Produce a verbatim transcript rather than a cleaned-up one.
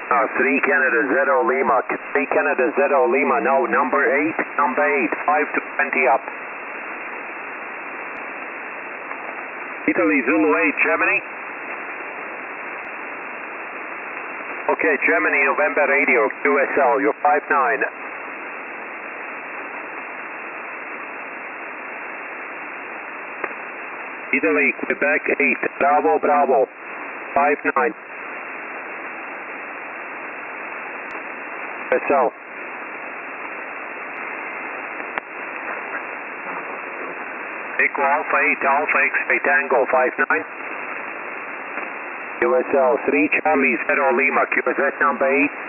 Uh, three Canada Zero Lima, three Canada Zero Lima, no, number eight, number eight, five to twenty up. Italy Zulu eight, Germany. Okay, Germany, November radio, Q S L, you're five nine. Italy, Quebec eight, Bravo, Bravo, five nine. Q S L. Echo Alpha eight, Alpha X-ray Tango, five nine. Q S L three Charlie Zero Lima, Q S S number eight.